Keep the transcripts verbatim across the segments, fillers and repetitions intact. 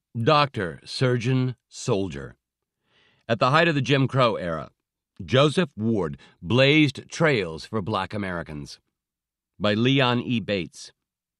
Doctor, surgeon, soldier. At the height of the Jim Crow era, Joseph Ward blazed trails for Black Americans. By Leon E. Bates.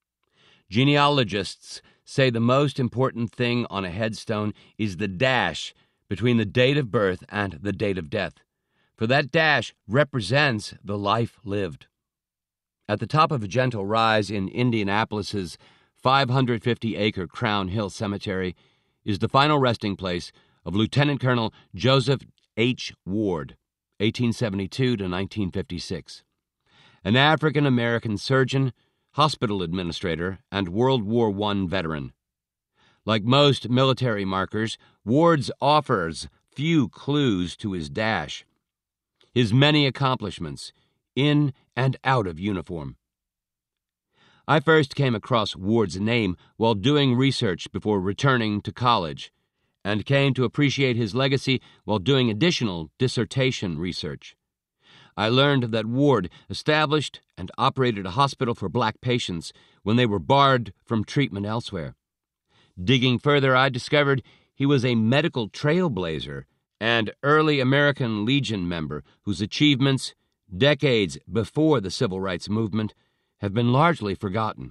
Genealogists say the most important thing on a headstone is the dash between the date of birth and the date of death, for that dash represents the life lived. At the top of a gentle rise in Indianapolis's five hundred fifty acre Crown Hill Cemetery is the final resting place of Lieutenant Colonel Joseph H. Ward, eighteen seventy-two to nineteen fifty-six, an African-American surgeon, hospital administrator, and World War One veteran. Like most military markers, Ward's offers few clues to his dash, his many accomplishments, in and out of uniform. I first came across Ward's name while doing research before returning to college, and came to appreciate his legacy while doing additional dissertation research. I learned that Ward established and operated a hospital for black patients when they were barred from treatment elsewhere. Digging further, I discovered he was a medical trailblazer and early American Legion member whose achievements, decades before the Civil Rights Movement, have been largely forgotten.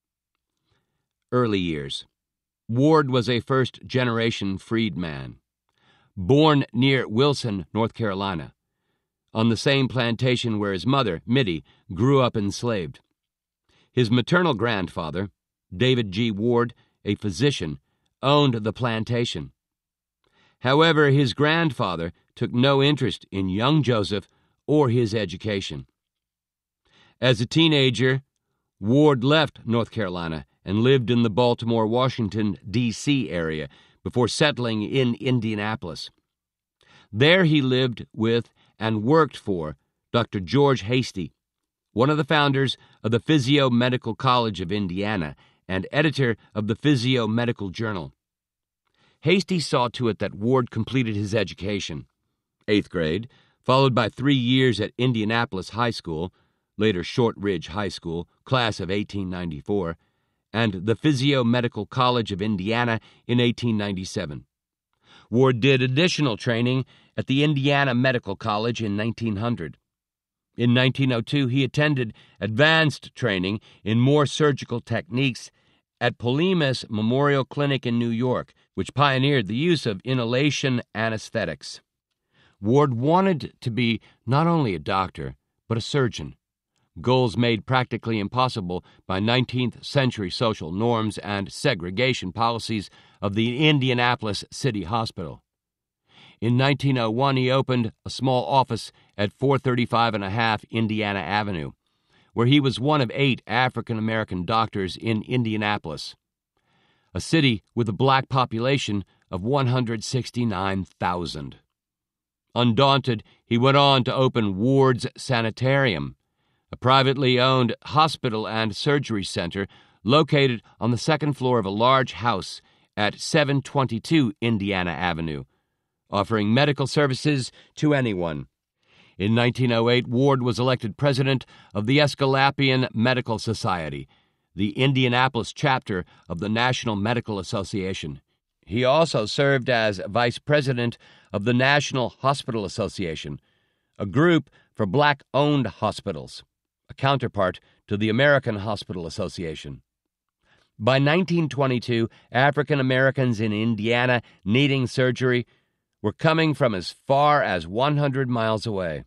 Early years. Ward was a first-generation freedman, born near Wilson, North Carolina, on the same plantation where his mother, Mittie, grew up enslaved. His maternal grandfather, David G. Ward, a physician, owned the plantation. However, his grandfather took no interest in young Joseph or his education. As a teenager, Ward left North Carolina and lived in the Baltimore, Washington, D C area before settling in Indianapolis. There he lived with and worked for Doctor George Hasty, one of the founders of the Physio Medical College of Indiana and editor of the Physio Medical Journal. Hasty saw to it that Ward completed his education, eighth grade, followed by three years at Indianapolis High School, later Shortridge High School, class of eighteen ninety-four, and the Physio Medical College of Indiana in eighteen ninety-seven. Ward did additional training at the Indiana Medical College in nineteen hundred. In nineteen oh two, he attended advanced training in more surgical techniques at Polimus Memorial Clinic in New York, which pioneered the use of inhalation anesthetics. Ward wanted to be not only a doctor, but a surgeon, goals made practically impossible by nineteenth century social norms and segregation policies of the Indianapolis City Hospital. In nineteen oh one, he opened a small office at four thirty-five and a half Indiana Avenue, where he was one of eight African-American doctors in Indianapolis, a city with a black population of one hundred sixty-nine thousand. Undaunted, he went on to open Ward's Sanitarium, a privately owned hospital and surgery center located on the second floor of a large house at seven twenty-two Indiana Avenue, offering medical services to anyone. In nineteen oh eight, Ward was elected president of the Escalapian Medical Society, the Indianapolis chapter of the National Medical Association. He also served as vice president of the National Hospital Association, a group for black-owned hospitals, a counterpart to the American Hospital Association. By nineteen twenty-two, African Americans in Indiana needing surgery were coming from as far as one hundred miles away.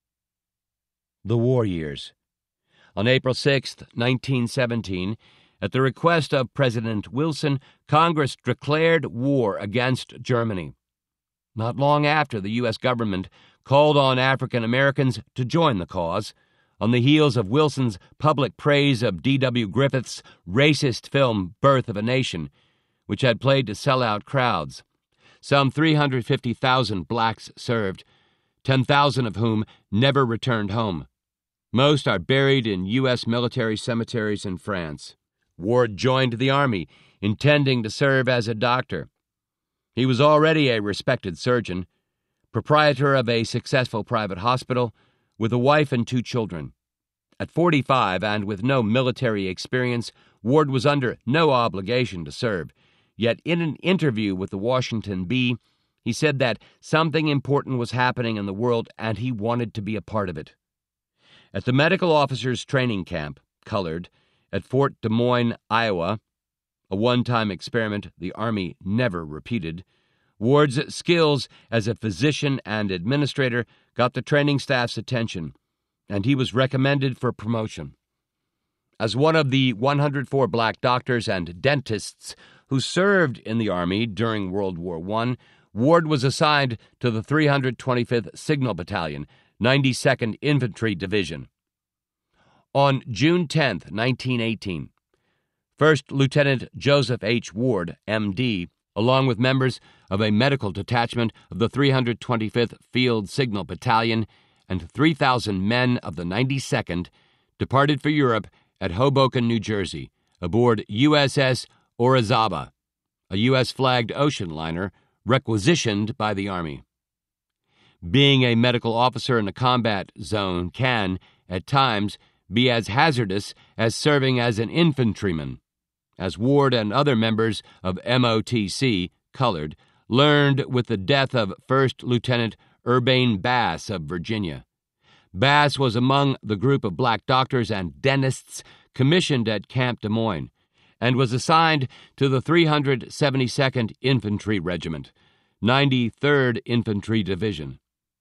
The war years. On April sixth, nineteen seventeen, at the request of President Wilson, Congress declared war against Germany. Not long after, the U S government called on African Americans to join the cause, on the heels of Wilson's public praise of D W Griffith's racist film Birth of a Nation, which had played to sell-out crowds. Some three hundred fifty thousand blacks served, ten thousand of whom never returned home. Most are buried in U S military cemeteries in France. Ward joined the Army, intending to serve as a doctor. He was already a respected surgeon, proprietor of a successful private hospital, with a wife and two children. At forty-five, and with no military experience, Ward was under no obligation to serve. Yet in an interview with the Washington Bee, he said that something important was happening in the world and he wanted to be a part of it. At the Medical Officers Training Camp, colored, at Fort Des Moines, Iowa, a one-time experiment the Army never repeated, Ward's skills as a physician and administrator got the training staff's attention, and he was recommended for promotion. As one of the one hundred four black doctors and dentists who served in the Army during World War One, Ward was assigned to the three hundred twenty-fifth Signal Battalion, ninety-second Infantry Division. On June tenth, nineteen eighteen, First Lieutenant Joseph H. Ward, M D, along with members of a medical detachment of the three hundred twenty-fifth Field Signal Battalion and three thousand men of the ninety-second, departed for Europe at Hoboken, New Jersey, aboard U S S Orizaba, a U S-flagged ocean liner requisitioned by the Army. Being a medical officer in a combat zone can, at times, be as hazardous as serving as an infantryman, as Ward and other members of M O T C, colored, learned with the death of First Lieutenant Urbane Bass of Virginia. Bass was among the group of black doctors and dentists commissioned at Camp Des Moines, and was assigned to the three hundred seventy-second Infantry Regiment, ninety-third Infantry Division.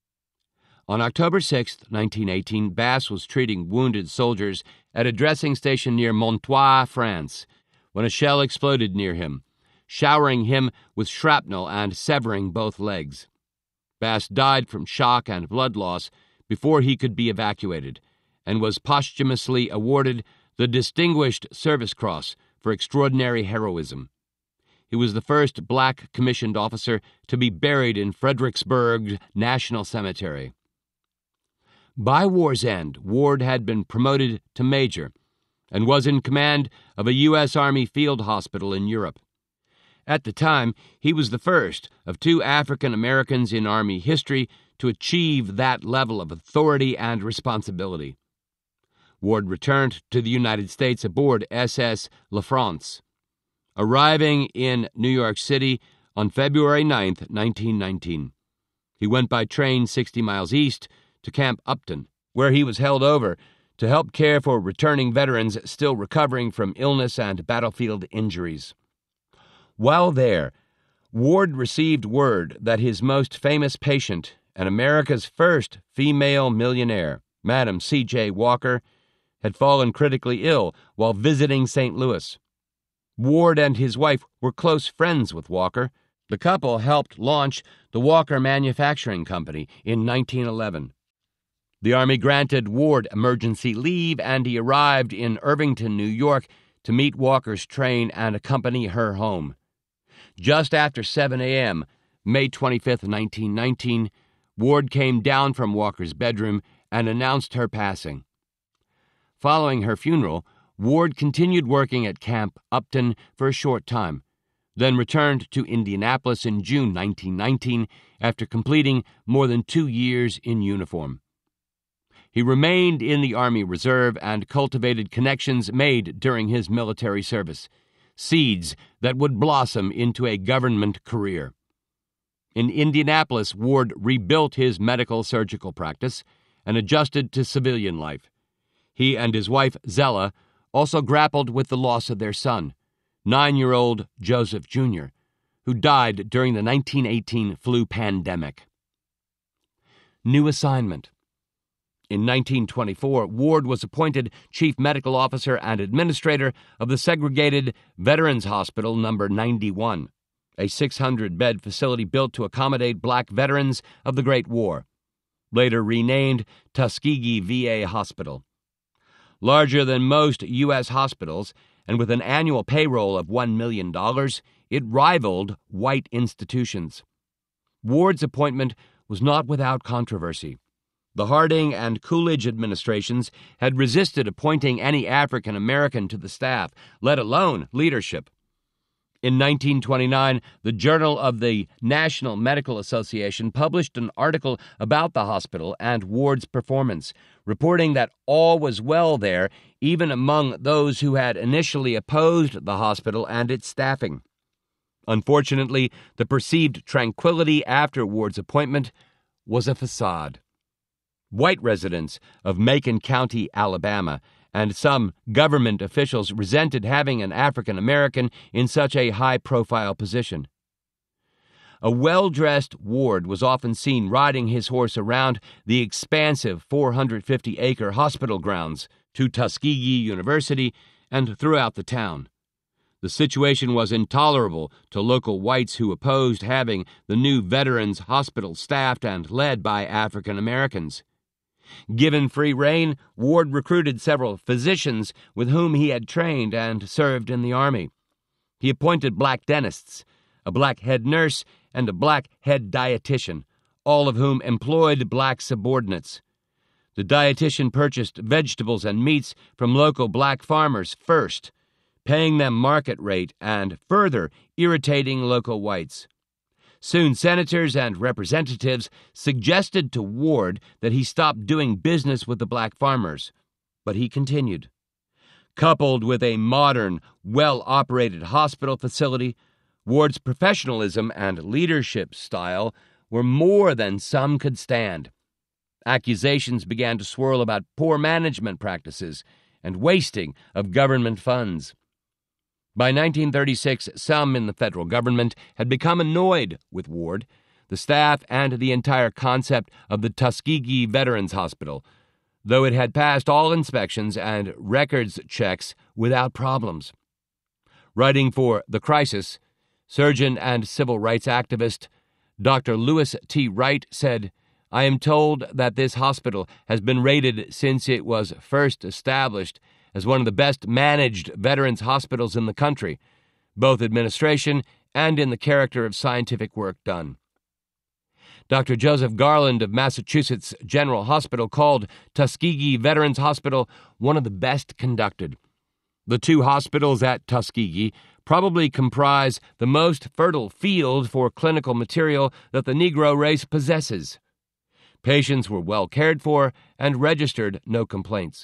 On October sixth, nineteen eighteen, Bass was treating wounded soldiers at a dressing station near Montois, France, when a shell exploded near him, showering him with shrapnel and severing both legs. Bass died from shock and blood loss before he could be evacuated, and was posthumously awarded the Distinguished Service Cross for extraordinary heroism. He was the first black commissioned officer to be buried in Fredericksburg National Cemetery. By war's end, Ward had been promoted to major and was in command of a U S Army field hospital in Europe. At the time, he was the first of two African Americans in Army history to achieve that level of authority and responsibility. Ward returned to the United States aboard S S La France, arriving in New York City on February ninth, nineteen nineteen. He went by train sixty miles east to Camp Upton, where he was held over to help care for returning veterans still recovering from illness and battlefield injuries. While there, Ward received word that his most famous patient and America's first female millionaire, Madam C J Walker, had fallen critically ill while visiting Saint Louis. Ward and his wife were close friends with Walker. The couple helped launch the Walker Manufacturing Company in nineteen eleven. The Army granted Ward emergency leave, and he arrived in Irvington, New York, to meet Walker's train and accompany her home. Just after seven a.m., May twenty-fifth, nineteen nineteen, Ward came down from Walker's bedroom and announced her passing. Following her funeral, Ward continued working at Camp Upton for a short time, then returned to Indianapolis in June nineteen nineteen after completing more than two years in uniform. He remained in the Army Reserve and cultivated connections made during his military service, seeds that would blossom into a government career. In Indianapolis, Ward rebuilt his medical surgical practice and adjusted to civilian life. He and his wife, Zella, also grappled with the loss of their son, nine-year-old Joseph Junior, who died during the nineteen eighteen flu pandemic. New assignment. In nineteen twenty-four, Ward was appointed Chief Medical Officer and Administrator of the segregated Veterans Hospital number ninety-one, a six hundred bed facility built to accommodate black veterans of the Great War, later renamed Tuskegee V A Hospital. Larger than most U S hospitals, and with an annual payroll of one million dollars, it rivaled white institutions. Ward's appointment was not without controversy. The Harding and Coolidge administrations had resisted appointing any African American to the staff, let alone leadership. In nineteen twenty-nine, the Journal of the National Medical Association published an article about the hospital and Ward's performance, reporting that all was well there, even among those who had initially opposed the hospital and its staffing. Unfortunately, the perceived tranquility after Ward's appointment was a facade. White residents of Macon County, Alabama, and some government officials resented having an African American in such a high-profile position. A well-dressed Ward was often seen riding his horse around the expansive four hundred fifty acre hospital grounds to Tuskegee University and throughout the town. The situation was intolerable to local whites who opposed having the new Veterans Hospital staffed and led by African Americans. Given free rein, Ward recruited several physicians with whom he had trained and served in the Army. He appointed black dentists, a black head nurse, and a black head dietitian, all of whom employed black subordinates. The dietitian purchased vegetables and meats from local black farmers first, paying them market rate and further irritating local whites. Soon senators and representatives suggested to Ward that he stop doing business with the black farmers, but he continued. Coupled with a modern, well-operated hospital facility, Ward's professionalism and leadership style were more than some could stand. Accusations began to swirl about poor management practices and wasting of government funds. By nineteen thirty-six, some in the federal government had become annoyed with Ward, the staff, and the entire concept of the Tuskegee Veterans Hospital, though it had passed all inspections and records checks without problems. Writing for The Crisis, surgeon and civil rights activist Doctor Lewis T. Wright said, "I am told that this hospital has been rated since it was first established as one of the best managed veterans hospitals in the country, both administration and in the character of scientific work done." Doctor Joseph Garland of Massachusetts General Hospital called Tuskegee Veterans Hospital one of the best conducted. The two hospitals at Tuskegee probably comprise the most fertile field for clinical material that the Negro race possesses. Patients were well cared for and registered no complaints.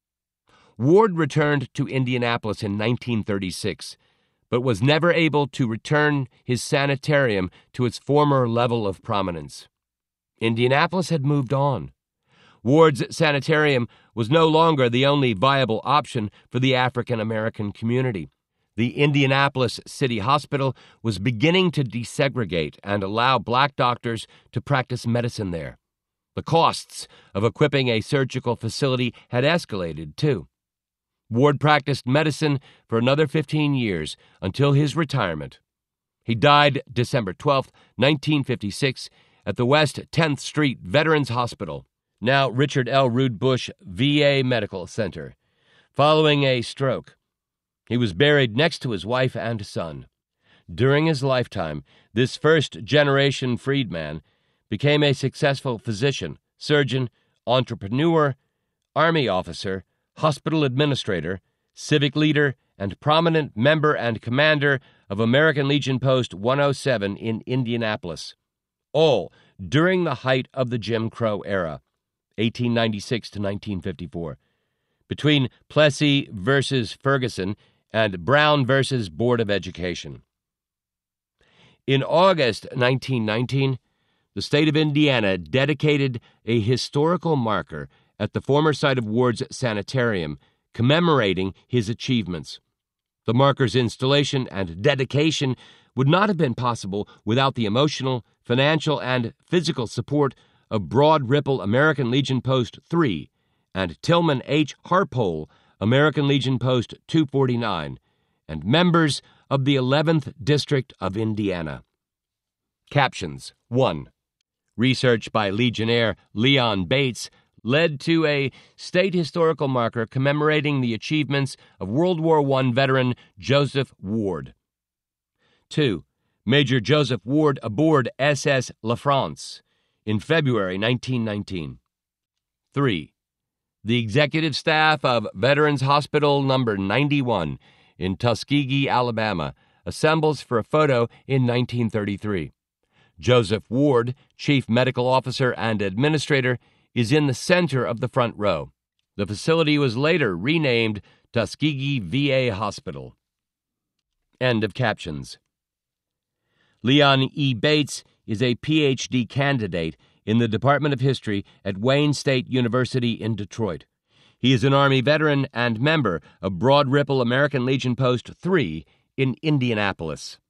Ward returned to Indianapolis in nineteen thirty-six, but was never able to return his sanitarium to its former level of prominence. Indianapolis had moved on. Ward's sanitarium was no longer the only viable option for the African American community. The Indianapolis City Hospital was beginning to desegregate and allow black doctors to practice medicine there. The costs of equipping a surgical facility had escalated, too. Ward practiced medicine for another fifteen years until his retirement. He died December twelfth, nineteen fifty-six, at the West tenth Street Veterans Hospital, now Richard L. Rood Bush V A Medical Center, following a stroke. He was buried next to his wife and son. During his lifetime, this first-generation freedman became a successful physician, surgeon, entrepreneur, Army officer, hospital administrator, civic leader, and prominent member and commander of American Legion Post one oh seven in Indianapolis, all during the height of the Jim Crow era, eighteen ninety-six to nineteen fifty-four, between Plessy versus Ferguson and Brown versus Board of Education. In August nineteen nineteen, the state of Indiana dedicated a historical marker at the former site of Ward's sanitarium, commemorating his achievements. The marker's installation and dedication would not have been possible without the emotional, financial, and physical support of Broad Ripple American Legion Post three and Tillman H. Harpole American Legion Post two forty-nine, and members of the eleventh District of Indiana. Captions. one. Research by Legionnaire Leon Bates led to a state historical marker commemorating the achievements of World War One veteran Joseph Ward. two. Major Joseph Ward aboard S S La France in February nineteen nineteen. three. The executive staff of Veterans Hospital Number ninety-one in Tuskegee, Alabama, assembles for a photo in nineteen thirty-three. Joseph Ward, Chief Medical Officer and Administrator, is in the center of the front row. The facility was later renamed Tuskegee V A Hospital. End of captions. Leon E. Bates is a P H D candidate in the Department of History at Wayne State University in Detroit. He is an Army veteran and member of Broad Ripple American Legion Post three in Indianapolis.